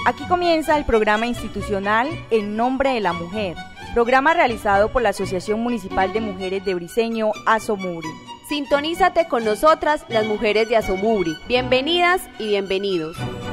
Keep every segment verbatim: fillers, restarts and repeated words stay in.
Aquí comienza el programa institucional En Nombre de la Mujer, programa realizado por la Asociación Municipal de Mujeres de Briceño, Azomuri. Sintonízate con nosotras, las mujeres de Azomuri. Bienvenidas y bienvenidos.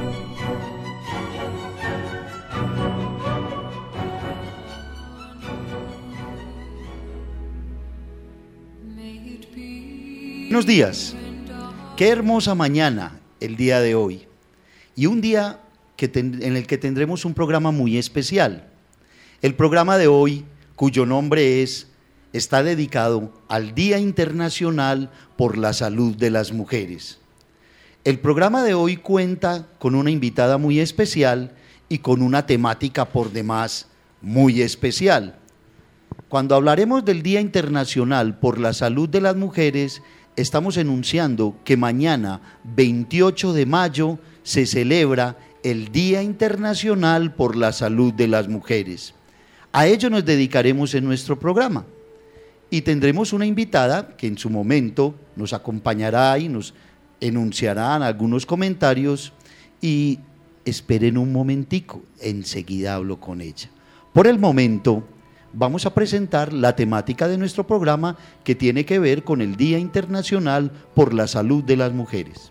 Buenos días. Qué hermosa mañana el día de hoy. Y un día que ten, en el que tendremos un programa muy especial. El programa de hoy, cuyo nombre es, está dedicado al Día Internacional por la Salud de las Mujeres. El programa de hoy cuenta con una invitada muy especial y con una temática por demás muy especial. Cuando hablaremos del Día Internacional por la Salud de las Mujeres, estamos enunciando que mañana, veintiocho de mayo, se celebra el Día Internacional por la Salud de las Mujeres. A ello nos dedicaremos en nuestro programa y tendremos una invitada que en su momento nos acompañará y nos enunciará algunos comentarios y esperen un momentico, enseguida hablo con ella. Por el momento, vamos a presentar la temática de nuestro programa que tiene que ver con el Día Internacional por la Salud de las Mujeres.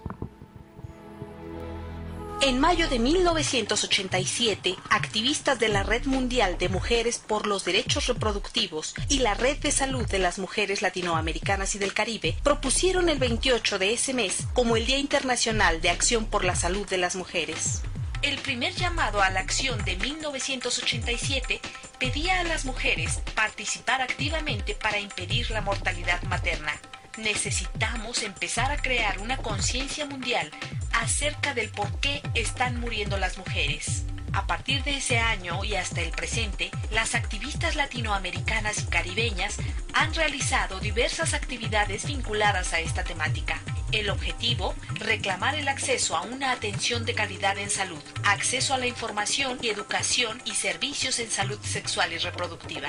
En mayo de mil novecientos ochenta y siete, activistas de la Red Mundial de Mujeres por los Derechos Reproductivos y la Red de Salud de las Mujeres Latinoamericanas y del Caribe propusieron el veintiocho de ese mes como el Día Internacional de Acción por la Salud de las Mujeres. El primer llamado a la acción de mil novecientos ochenta y siete pedía a las mujeres participar activamente para impedir la mortalidad materna. Necesitamos empezar a crear una conciencia mundial acerca del por qué están muriendo las mujeres. A partir de ese año y hasta el presente, las activistas latinoamericanas y caribeñas han realizado diversas actividades vinculadas a esta temática. El objetivo, reclamar el acceso a una atención de calidad en salud, acceso a la información y educación y servicios en salud sexual y reproductiva.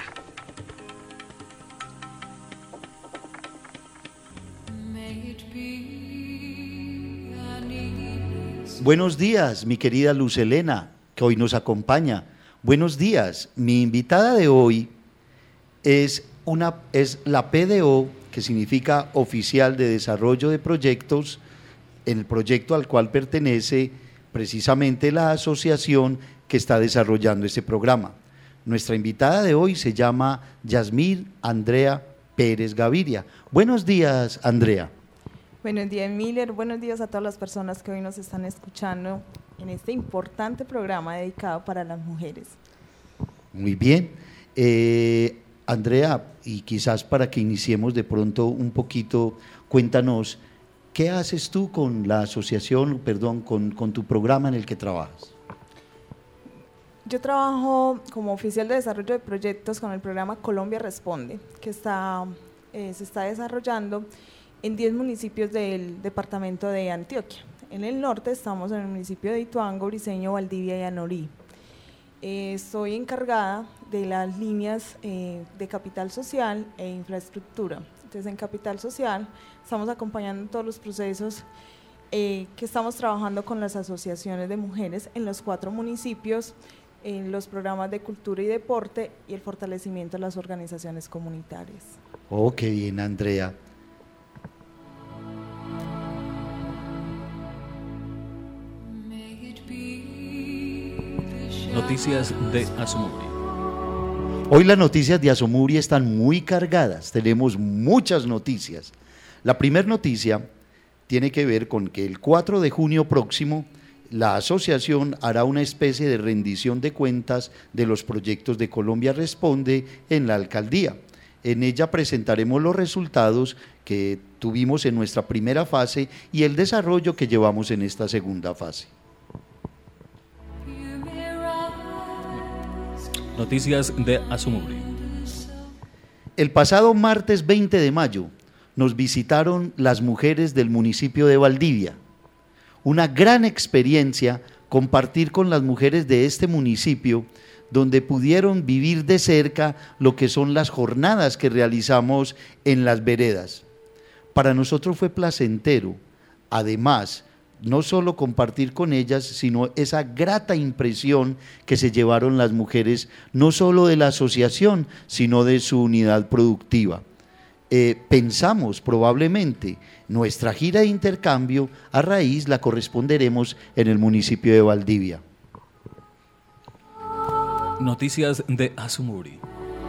Buenos días, mi querida Luz Helena, que hoy nos acompaña. Buenos días, mi invitada de hoy es, una, es la P D O, que significa Oficial de Desarrollo de Proyectos, en el proyecto al cual pertenece precisamente la asociación que está desarrollando este programa. Nuestra invitada de hoy se llama Yasmín Andrea Pérez Gaviria. Buenos días, Andrea. Buenos días, Miller. Buenos días a todas las personas que hoy nos están escuchando en este importante programa dedicado para las mujeres. Muy bien. Eh, Andrea, y quizás para que iniciemos de pronto un poquito, cuéntanos, ¿qué haces tú con la asociación, perdón, con, con tu programa en el que trabajas? Yo trabajo como oficial de desarrollo de proyectos con el programa Colombia Responde, que está, eh, se está desarrollando en diez municipios del departamento de Antioquia. En el norte estamos en el municipio de Ituango, Briceño, Valdivia y Anorí. Eh, estoy encargada de las líneas eh, de capital social e infraestructura. Entonces, en capital social estamos acompañando todos los procesos eh, que estamos trabajando con las asociaciones de mujeres en los cuatro municipios, en los programas de cultura y deporte y el fortalecimiento de las organizaciones comunitarias. Oh, qué bien, Andrea. Noticias de Azomuri. Hoy las noticias de Azomuri están muy cargadas, tenemos muchas noticias. La primera noticia tiene que ver con que el cuatro de junio próximo la asociación hará una especie de rendición de cuentas de los proyectos de Colombia Responde en la alcaldía. En ella presentaremos los resultados que tuvimos en nuestra primera fase y el desarrollo que llevamos en esta segunda fase. Noticias de Azomuri. El pasado martes veinte de mayo nos visitaron las mujeres del municipio de Valdivia. Una gran experiencia compartir con las mujeres de este municipio, donde pudieron vivir de cerca lo que son las jornadas que realizamos en las veredas. Para nosotros fue placentero, además no solo compartir con ellas, sino esa grata impresión que se llevaron las mujeres, no solo de la asociación, sino de su unidad productiva. Eh, pensamos probablemente nuestra gira de intercambio a raíz la corresponderemos en el municipio de Valdivia. Noticias de Azumuri.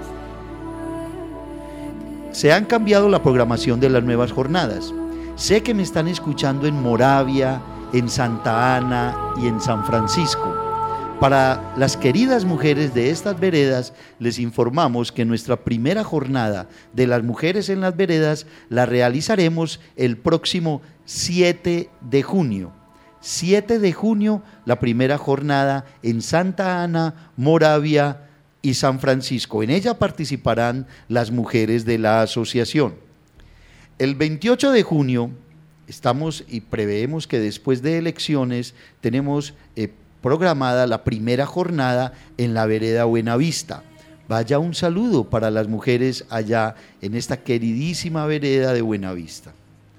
Se han cambiado la programación de las nuevas jornadas. Sé que me están escuchando en Moravia, en Santa Ana y en San Francisco. Para las queridas mujeres de estas veredas, les informamos que nuestra primera jornada de las mujeres en las veredas la realizaremos el próximo siete de junio. siete de junio, la primera jornada en Santa Ana, Moravia y San Francisco. En ella participarán las mujeres de la asociación. El veintiocho de junio estamos y preveemos que después de elecciones tenemos eh, programada la primera jornada en la vereda Buenavista. Vaya un saludo para las mujeres allá en esta queridísima vereda de Buenavista.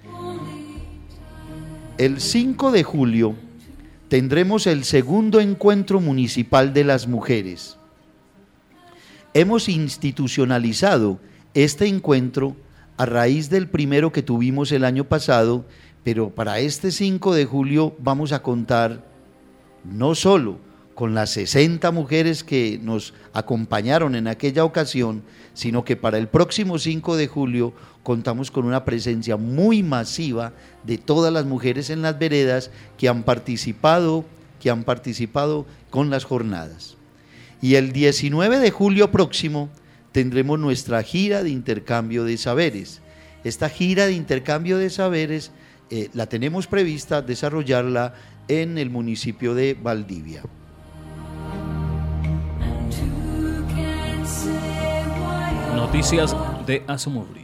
El cinco de julio tendremos el segundo encuentro municipal de las mujeres. Hemos institucionalizado este encuentro a raíz del primero que tuvimos el año pasado, pero para este cinco de julio vamos a contar no solo con las sesenta mujeres que nos acompañaron en aquella ocasión, sino que para el próximo cinco de julio contamos con una presencia muy masiva de todas las mujeres en las veredas que han participado, que han participado con las jornadas. Y el diecinueve de julio próximo tendremos nuestra gira de intercambio de saberes. Esta gira de intercambio de saberes eh, la tenemos prevista desarrollarla en el municipio de Valdivia. Noticias de Azumuri.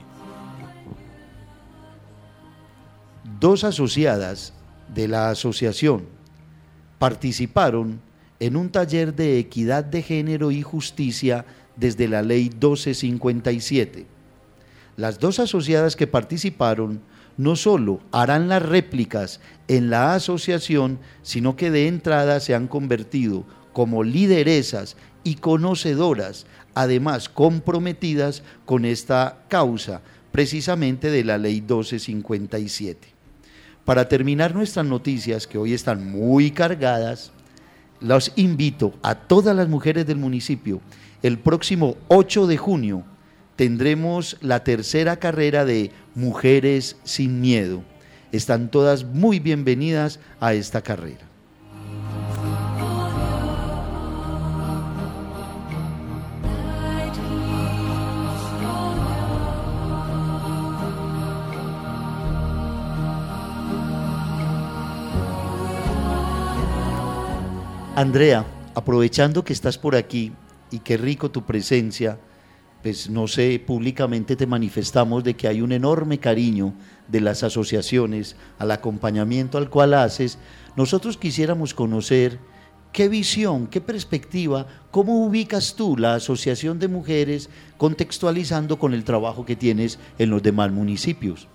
Dos asociadas de la asociación participaron en un taller de equidad de género y justicia desde la ley doce cincuenta y siete. Las dos asociadas que participaron no solo harán las réplicas en la asociación, sino que de entrada se han convertido como lideresas y conocedoras, además comprometidas con esta causa, precisamente de la ley doce cincuenta y siete. Para terminar nuestras noticias, que hoy están muy cargadas, los invito a todas las mujeres del municipio. El próximo ocho de junio tendremos la tercera carrera de Mujeres sin Miedo. Están todas muy bienvenidas a esta carrera. Andrea, aprovechando que estás por aquí y qué rico tu presencia, pues no sé, públicamente te manifestamos de que hay un enorme cariño de las asociaciones al acompañamiento al cual haces. Nosotros quisiéramos conocer qué visión, qué perspectiva, cómo ubicas tú la Asociación de Mujeres contextualizando con el trabajo que tienes en los demás municipios.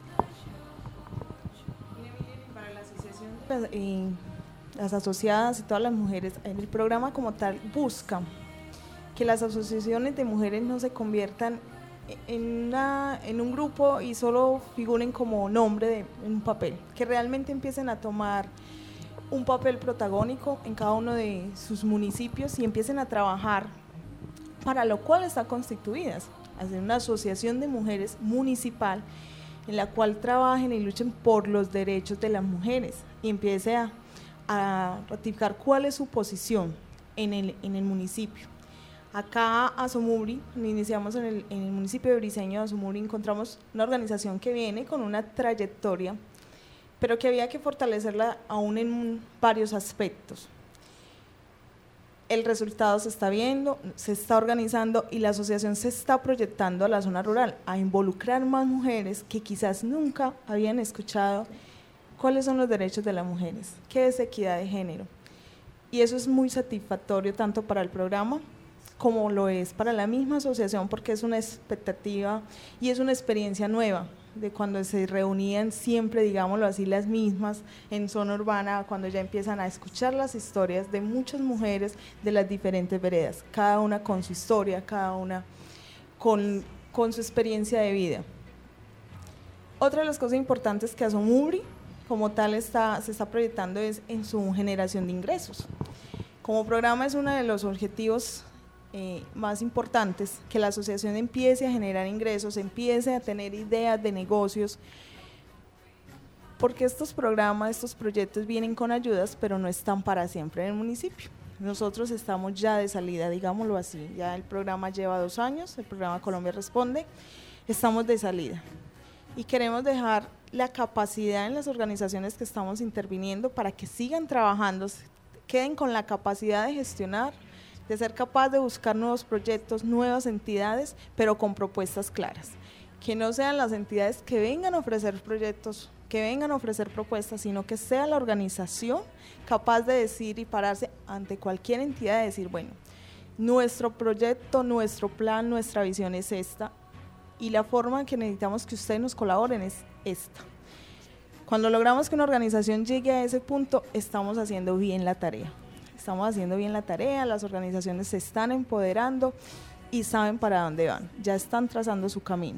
Para la asociación, pues, eh, las asociadas y todas las mujeres, el programa como tal busca que las asociaciones de mujeres no se conviertan en, una, en un grupo y solo figuren como nombre de un papel, que realmente empiecen a tomar un papel protagónico en cada uno de sus municipios y empiecen a trabajar para lo cual están constituidas, hacer una asociación de mujeres municipal en la cual trabajen y luchen por los derechos de las mujeres y empiece a, a ratificar cuál es su posición en el, en el municipio. Acá Azumuri, iniciamos en el, en el municipio de Briceño de Azumuri, encontramos una organización que viene con una trayectoria, pero que había que fortalecerla aún en varios aspectos. El resultado se está viendo, se está organizando y la asociación se está proyectando a la zona rural, a involucrar más mujeres que quizás nunca habían escuchado cuáles son los derechos de las mujeres, qué es equidad de género. Y eso es muy satisfactorio tanto para el programa como lo es para la misma asociación, porque es una expectativa y es una experiencia nueva de cuando se reunían siempre, digámoslo así, las mismas en zona urbana, cuando ya empiezan a escuchar las historias de muchas mujeres de las diferentes veredas, cada una con su historia, cada una con, con su experiencia de vida. Otra de las cosas importantes que Asomubri como tal está, se está proyectando es en su generación de ingresos. Como programa es uno de los objetivos Eh, más importantes, que la asociación empiece a generar ingresos, empiece a tener ideas de negocios, porque estos programas, estos proyectos vienen con ayudas, pero no están para siempre en el municipio. Nosotros estamos ya de salida, digámoslo así, ya el programa lleva dos años, el programa Colombia Responde, estamos de salida y queremos dejar la capacidad en las organizaciones que estamos interviniendo para que sigan trabajando, queden con la capacidad de gestionar, de ser capaz de buscar nuevos proyectos, nuevas entidades, pero con propuestas claras. Que no sean las entidades que vengan a ofrecer proyectos, que vengan a ofrecer propuestas, sino que sea la organización capaz de decir y pararse ante cualquier entidad y decir, bueno, nuestro proyecto, nuestro plan, nuestra visión es esta, y la forma en que necesitamos que ustedes nos colaboren es esta. Cuando logramos que una organización llegue a ese punto, estamos haciendo bien la tarea. Estamos haciendo bien la tarea, las organizaciones se están empoderando y saben para dónde van, ya están trazando su camino.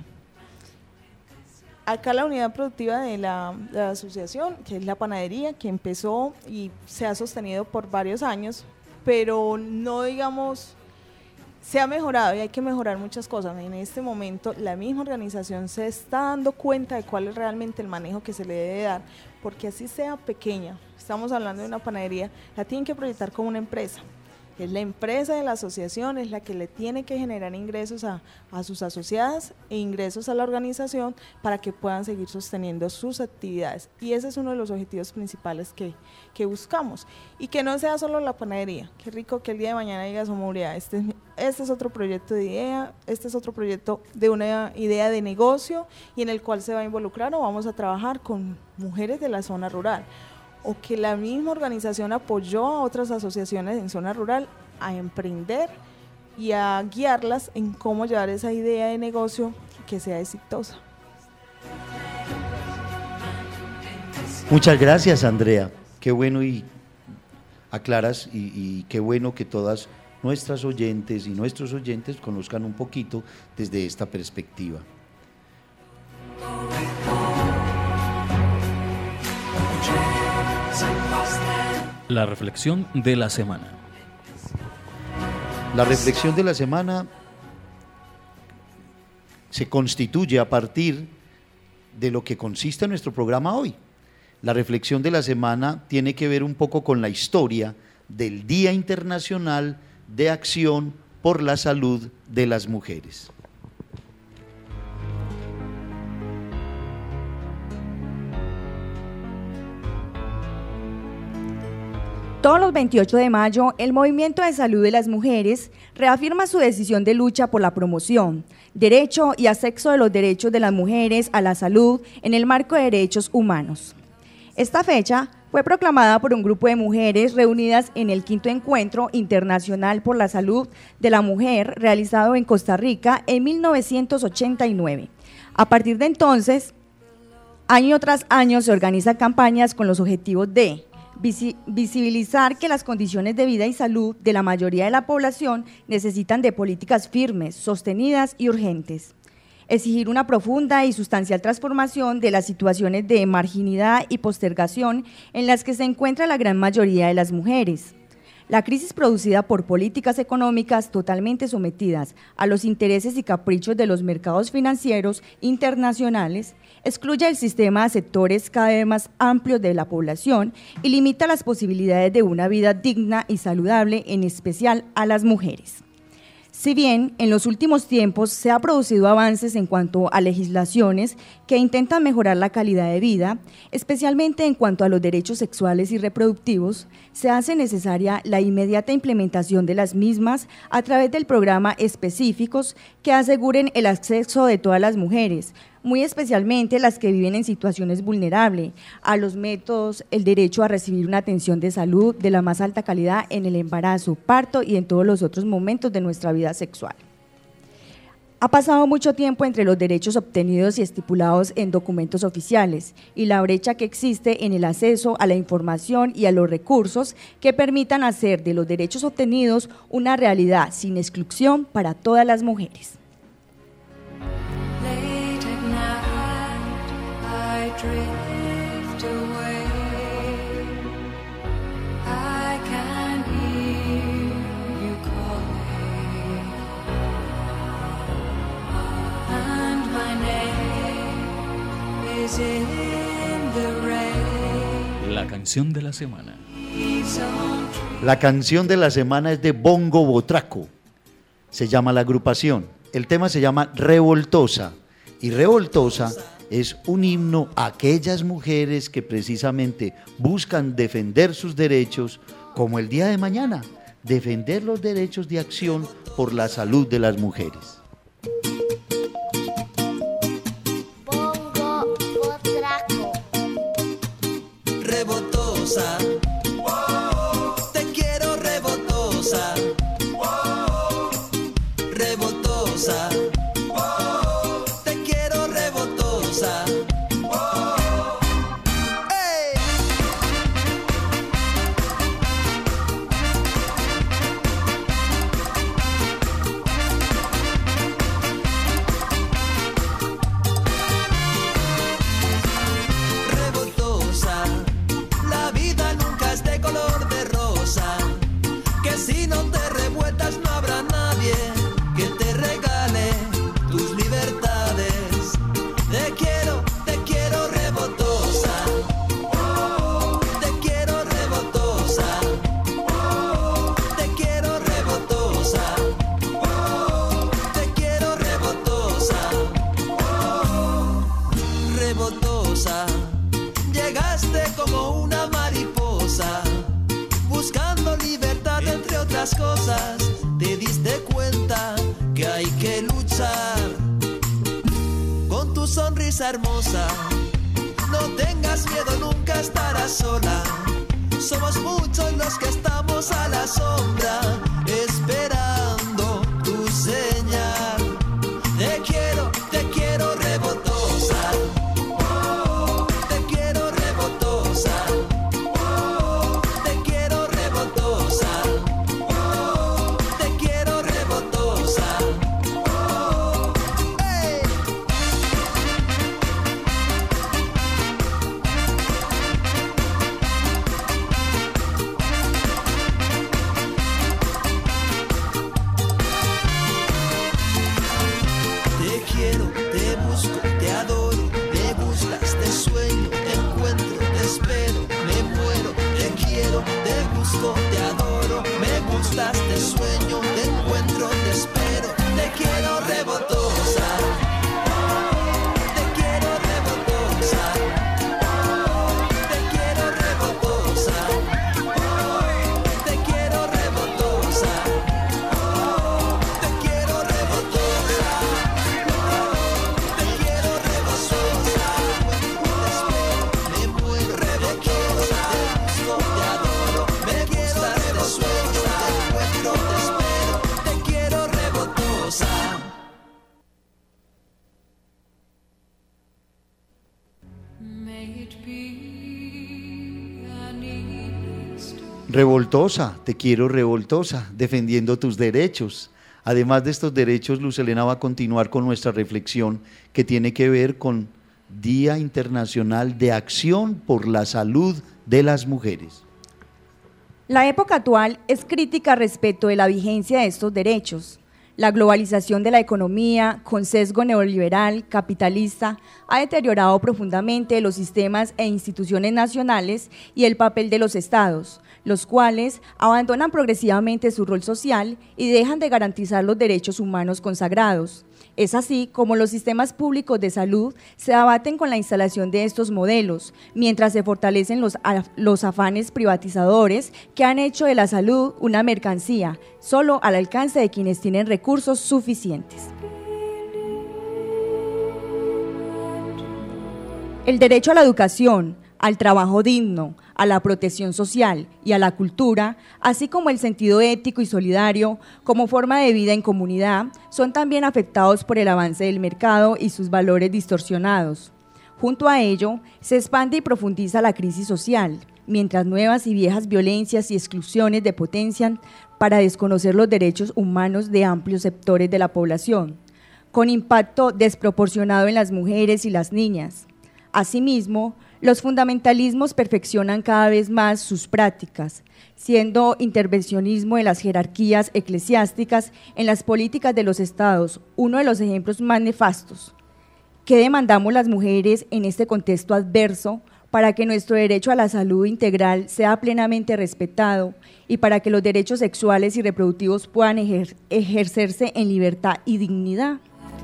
Acá la unidad productiva de la, de la asociación, que es la panadería, que empezó y se ha sostenido por varios años, pero no digamos, se ha mejorado y hay que mejorar muchas cosas. En este momento la misma organización se está dando cuenta de cuál es realmente el manejo que se le debe dar, porque así sea pequeña, estamos hablando de una panadería, la tienen que proyectar como una empresa. Es la empresa de la asociación, es la que le tiene que generar ingresos a, a sus asociadas e ingresos a la organización para que puedan seguir sosteniendo sus actividades. Y ese es uno de los objetivos principales que, que buscamos. Y que no sea solo la panadería. Qué rico que el día de mañana diga Asomubri, este, este es otro proyecto de idea, este es otro proyecto de una idea de negocio y en el cual se va a involucrar o vamos a trabajar con mujeres de la zona rural. O que la misma organización apoyó a otras asociaciones en zona rural a emprender y a guiarlas en cómo llevar esa idea de negocio que sea exitosa. Muchas gracias, Andrea. Qué bueno y aclaras y, y qué bueno que todas nuestras oyentes y nuestros oyentes conozcan un poquito desde esta perspectiva. La reflexión de la semana. La reflexión de la semana se constituye a partir de lo que consiste nuestro programa hoy. La reflexión de la semana tiene que ver un poco con la historia del Día Internacional de Acción por la Salud de las Mujeres. Todos los veintiocho de mayo, el Movimiento de Salud de las Mujeres reafirma su decisión de lucha por la promoción, derecho y acceso de los derechos de las mujeres a la salud en el marco de derechos humanos. Esta fecha fue proclamada por un grupo de mujeres reunidas en el quinto Encuentro Internacional por la Salud de la Mujer realizado en Costa Rica en mil novecientos ochenta y nueve. A partir de entonces, año tras año se organizan campañas con los objetivos de visibilizar que las condiciones de vida y salud de la mayoría de la población necesitan de políticas firmes, sostenidas y urgentes. Exigir una profunda y sustancial transformación de las situaciones de marginalidad y postergación en las que se encuentra la gran mayoría de las mujeres. La crisis producida por políticas económicas totalmente sometidas a los intereses y caprichos de los mercados financieros internacionales excluye el sistema a sectores cada vez más amplios de la población y limita las posibilidades de una vida digna y saludable, en especial a las mujeres. Si bien en los últimos tiempos se han producido avances en cuanto a legislaciones que intentan mejorar la calidad de vida, especialmente en cuanto a los derechos sexuales y reproductivos, se hace necesaria la inmediata implementación de las mismas a través del programa específicos que aseguren el acceso de todas las mujeres, muy especialmente las que viven en situaciones vulnerables, a los métodos, el derecho a recibir una atención de salud de la más alta calidad en el embarazo, parto y en todos los otros momentos de nuestra vida sexual. Ha pasado mucho tiempo entre los derechos obtenidos y estipulados en documentos oficiales y la brecha que existe en el acceso a la información y a los recursos que permitan hacer de los derechos obtenidos una realidad sin exclusión para todas las mujeres. Late at night, I drift away. I can hear you calling, and my name is in the rain. La canción de la semana. La canción de la semana es de Bongo Botraco. Se llama la agrupación. El tema se llama Revoltosa. Y Revoltosa es un himno a aquellas mujeres que precisamente buscan defender sus derechos, como el día de mañana, defender los derechos de acción por la salud de las mujeres. Bongo Botraco. Revoltosa, te quiero revoltosa, revoltosa, te quiero revoltosa. ¡Ey! Revoltosa, la vida nunca es de color de rosa, que si no te revueltas no habrá nadie que te regale tus libertades. Te quiero, te quiero revoltosa, te quiero revoltosa, te quiero revoltosa, te quiero revoltosa, revoltosa. Llegaste como una mariposa, buscando libertad entre otras cosas. Te diste cuenta que hay que luchar con tu sonrisa hermosa. No tengas miedo, nunca estarás sola. Somos muchos los que estamos a la sombra, esperando tu señal. Te quiero, te quiero revoltosa, te quiero revoltosa, te quiero revoltosa, te quiero revoltosa. ¡Ey! Te quiero, te busco, te adoro, me gustas, te sueño, te encuentro, te espero, me muero. Te quiero, te busco, te adoro, me gustas, te sueño, te encuentro, te espero. Te quiero revoltosa, te quiero revoltosa, te quiero revoltosa, te quiero revoltosa, te quiero revoltosa. Te quiero revoltosa, te espero, me muero, revoltosa, te busco, te adoro, me gustas, te sueño, te encuentro, te espero, te quiero revoltosa. May it be a needless story. Revoltosa, te quiero revoltosa, defendiendo tus derechos. Además de estos derechos, Luz Helena va a continuar con nuestra reflexión que tiene que ver con Día Internacional de Acción por la Salud de las Mujeres. La época actual es crítica respecto de la vigencia de estos derechos. La globalización de la economía, con sesgo neoliberal, capitalista, ha deteriorado profundamente los sistemas e instituciones nacionales y el papel de los estados, los cuales abandonan progresivamente su rol social y dejan de garantizar los derechos humanos consagrados. Es así como los sistemas públicos de salud se abaten con la instalación de estos modelos, mientras se fortalecen los, los afanes privatizadores que han hecho de la salud una mercancía, solo al alcance de quienes tienen recursos suficientes. El derecho a la educación, al trabajo digno, a la protección social y a la cultura, así como el sentido ético y solidario como forma de vida en comunidad, son también afectados por el avance del mercado y sus valores distorsionados. Junto a ello, se expande y profundiza la crisis social, mientras nuevas y viejas violencias y exclusiones depotencian para desconocer los derechos humanos de amplios sectores de la población, con impacto desproporcionado en las mujeres y las niñas. Asimismo, los fundamentalismos perfeccionan cada vez más sus prácticas, siendo intervencionismo de las jerarquías eclesiásticas en las políticas de los estados uno de los ejemplos más nefastos. ¿Qué demandamos las mujeres en este contexto adverso para que nuestro derecho a la salud integral sea plenamente respetado y para que los derechos sexuales y reproductivos puedan ejer- ejercerse en libertad y dignidad?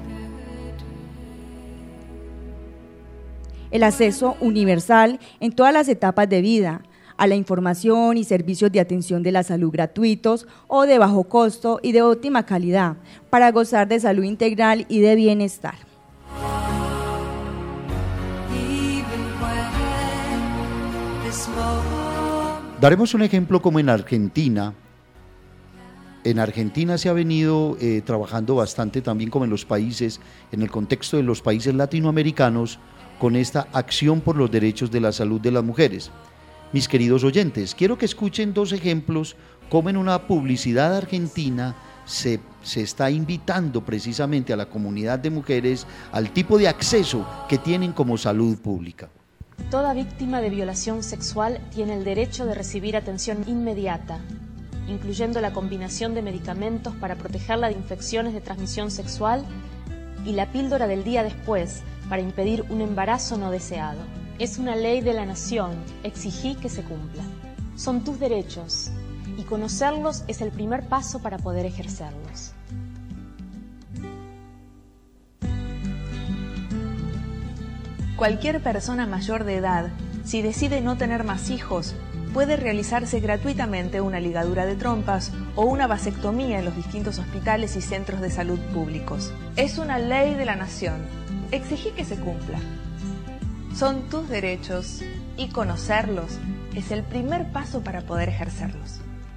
El acceso universal en todas las etapas de vida, a la información y servicios de atención de la salud gratuitos o de bajo costo y de óptima calidad, para gozar de salud integral y de bienestar. Daremos un ejemplo como en Argentina. En Argentina se ha venido eh, trabajando bastante también como en los países, en el contexto de los países latinoamericanos, con esta acción por los derechos de la salud de las mujeres. Mis queridos oyentes, quiero que escuchen dos ejemplos cómo en una publicidad argentina se, se está invitando precisamente a la comunidad de mujeres al tipo de acceso que tienen como salud pública. Toda víctima de violación sexual tiene el derecho de recibir atención inmediata, incluyendo la combinación de medicamentos para protegerla de infecciones de transmisión sexual y la píldora del día después para impedir un embarazo no deseado. Es una ley de la nación, exigí que se cumpla. Son tus derechos y conocerlos es el primer paso para poder ejercerlos. Cualquier persona mayor de edad, si decide no tener más hijos, puede realizarse gratuitamente una ligadura de trompas o una vasectomía en los distintos hospitales y centros de salud públicos. Es una ley de la nación. Exigí que se cumpla. Son tus derechos y conocerlos es el primer paso para poder ejercerlos.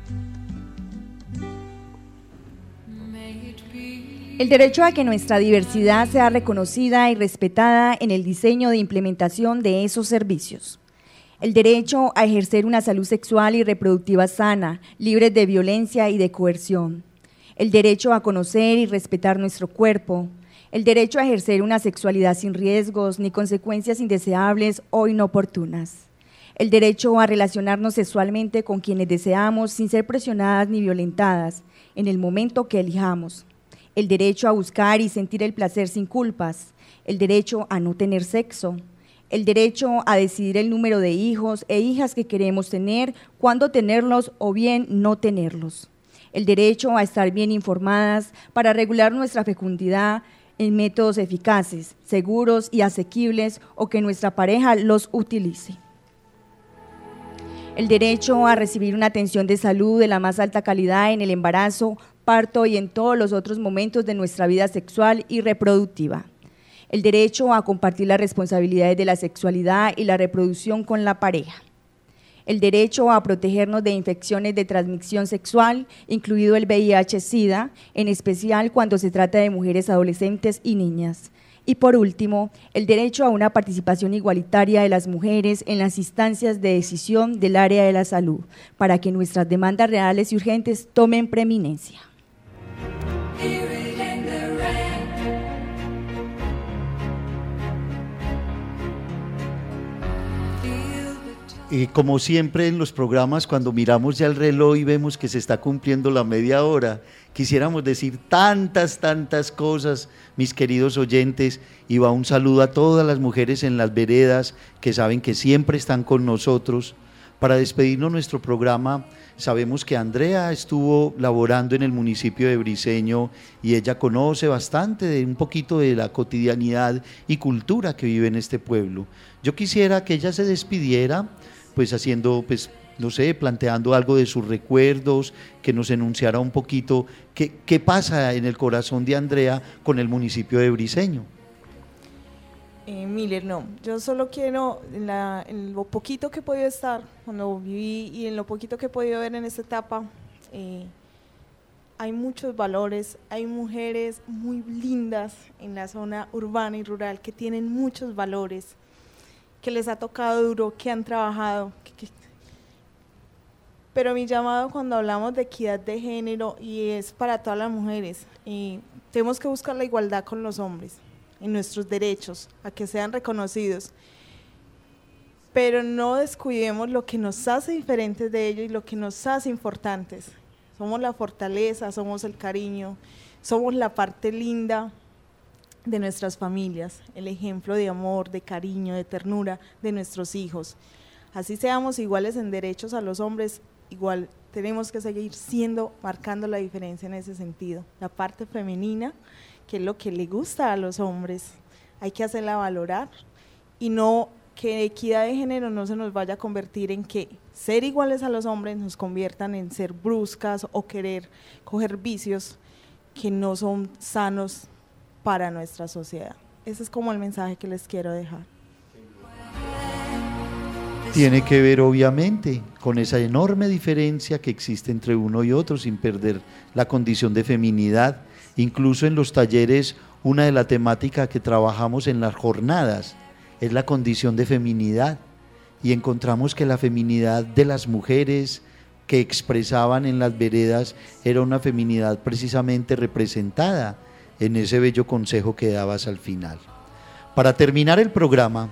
El derecho a que nuestra diversidad sea reconocida y respetada en el diseño de implementación de esos servicios. El derecho a ejercer una salud sexual y reproductiva sana, libre de violencia y de coerción. El derecho a conocer y respetar nuestro cuerpo. El derecho a ejercer una sexualidad sin riesgos ni consecuencias indeseables o inoportunas. El derecho a relacionarnos sexualmente con quienes deseamos sin ser presionadas ni violentadas en el momento que elijamos. El derecho a buscar y sentir el placer sin culpas. El derecho a no tener sexo. El derecho a decidir el número de hijos e hijas que queremos tener, cuándo tenerlos o bien no tenerlos. El derecho a estar bien informadas para regular nuestra fecundidad en métodos eficaces, seguros y asequibles o que nuestra pareja los utilice. El derecho a recibir una atención de salud de la más alta calidad en el embarazo, parto y en todos los otros momentos de nuestra vida sexual y reproductiva. El derecho a compartir las responsabilidades de la sexualidad y la reproducción con la pareja. El derecho a protegernos de infecciones de transmisión sexual, incluido el V I H SIDA, en especial cuando se trata de mujeres adolescentes y niñas. Y por último, el derecho a una participación igualitaria de las mujeres en las instancias de decisión del área de la salud, para que nuestras demandas reales y urgentes tomen preeminencia. Y como siempre en los programas, cuando miramos ya el reloj y vemos que se está cumpliendo la media hora, quisiéramos decir tantas, tantas cosas, mis queridos oyentes, y va un saludo a todas las mujeres en las veredas que saben que siempre están con nosotros. Para despedirnos nuestro programa, sabemos que Andrea estuvo laborando en el municipio de Briceño y ella conoce bastante de un poquito de la cotidianidad y cultura que vive en este pueblo. Yo quisiera que ella se despidiera, pues haciendo, pues, no sé, planteando algo de sus recuerdos, que nos enunciara un poquito qué, qué pasa en el corazón de Andrea con el municipio de Briceño. Eh, Miller, no, yo solo quiero, en, la, en lo poquito que he podido estar, cuando viví y en lo poquito que he podido ver en esta etapa, eh, hay muchos valores, hay mujeres muy lindas en la zona urbana y rural que tienen muchos valores, que les ha tocado duro, que han trabajado, que, que, pero mi llamado cuando hablamos de equidad de género y es para todas las mujeres, eh, tenemos que buscar la igualdad con los hombres, en nuestros derechos, a que sean reconocidos, pero no descuidemos lo que nos hace diferentes de ellos y lo que nos hace importantes. Somos la fortaleza, somos el cariño, somos la parte linda de nuestras familias, el ejemplo de amor, de cariño, de ternura de nuestros hijos. Así seamos iguales en derechos a los hombres, igual tenemos que seguir siendo, marcando la diferencia en ese sentido. La parte femenina, que es lo que le gusta a los hombres, hay que hacerla valorar y no que equidad de género no se nos vaya a convertir en que ser iguales a los hombres nos conviertan en ser bruscas o querer coger vicios que no son sanos para nuestra sociedad. Ese es como el mensaje que les quiero dejar. Tiene que ver obviamente con esa enorme diferencia que existe entre uno y otro sin perder la condición de feminidad. Incluso en los talleres, una de las temáticas que trabajamos en las jornadas es la condición de feminidad y encontramos que la feminidad de las mujeres que expresaban en las veredas era una feminidad precisamente representada en ese bello consejo que dabas al final. Para terminar el programa,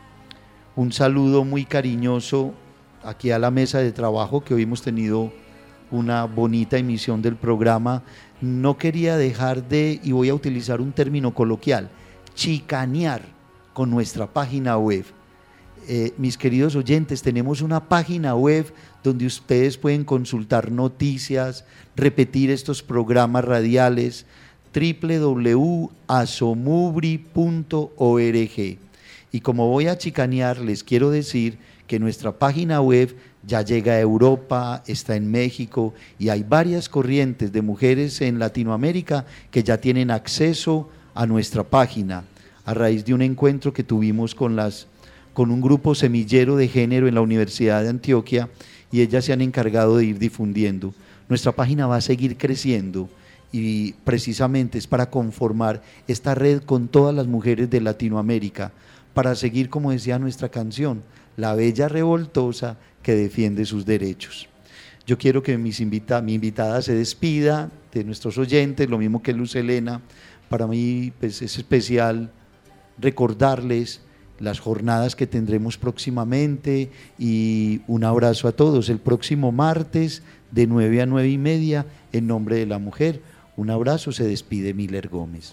un saludo muy cariñoso aquí a la mesa de trabajo, que hoy hemos tenido una bonita emisión del programa. No quería dejar de, y voy a utilizar un término coloquial, chicanear con nuestra página web. Eh, mis queridos oyentes, tenemos una página web donde ustedes pueden consultar noticias, repetir estos programas radiales, doble u doble u doble u punto asomubri punto org. Y como voy a chicanear, les quiero decir que nuestra página web ya llega a Europa, está en México y hay varias corrientes de mujeres en Latinoamérica que ya tienen acceso a nuestra página a raíz de un encuentro que tuvimos con, las, con un grupo semillero de género en la Universidad de Antioquia y ellas se han encargado de ir difundiendo. Nuestra página va a seguir creciendo y precisamente es para conformar esta red con todas las mujeres de Latinoamérica, para seguir, como decía nuestra canción, la bella revoltosa que defiende sus derechos. Yo quiero que mis invita, mi invitada se despida de nuestros oyentes, lo mismo que Luz Helena. Para mí pues, es especial recordarles las jornadas que tendremos próximamente y un abrazo a todos. El próximo martes de nueve a nueve y media, en nombre de la mujer. Un abrazo, se despide Miller Gómez.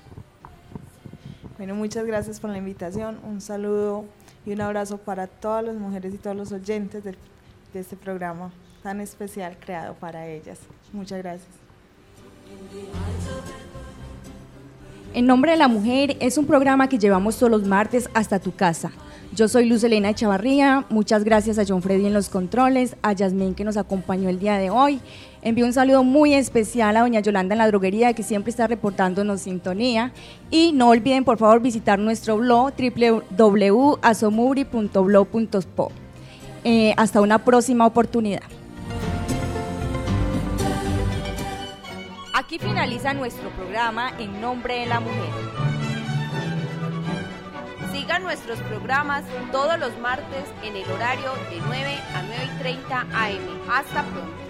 Bueno, muchas gracias por la invitación, un saludo y un abrazo para todas las mujeres y todos los oyentes de, de este programa tan especial creado para ellas. Muchas gracias. En nombre de la mujer es un programa que llevamos todos los martes hasta tu casa. Yo soy Luz Helena Chavarría, muchas gracias a John Freddy en los controles, a Yasmín que nos acompañó el día de hoy. Envío un saludo muy especial a doña Yolanda en la droguería, que siempre está reportándonos sintonía. Y no olviden, por favor, visitar nuestro blog doble u doble u doble u punto asomubri punto blog punto spo. Eh, hasta una próxima oportunidad. Aquí finaliza nuestro programa En Nombre de la Mujer. Sigan nuestros programas todos los martes en el horario de nueve a nueve y treinta a eme. Hasta pronto.